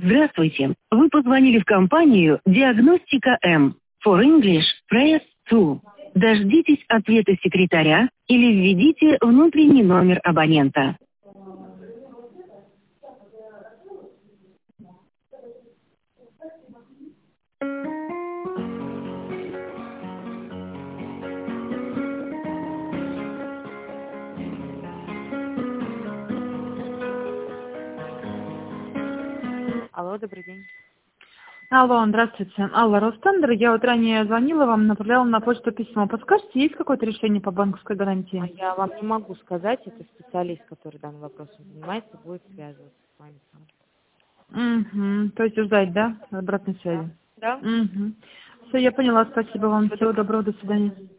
Здравствуйте. Вы позвонили в компанию «Диагностика М». For English, press 2. Дождитесь ответа секретаря или введите внутренний номер абонента. Алло, добрый день. Алло, здравствуйте. Алла Ростендер. Я вот ранее звонила вам, направляла на почту письмо. Подскажите, есть какое-то решение по банковской гарантии? Я вам не могу сказать, это специалист, который данным вопросом занимается, будет связываться с вами сам. Угу. То есть ждать, да, обратной связи? Да? Угу. Все, я поняла. Спасибо вам. Всего доброго. До свидания.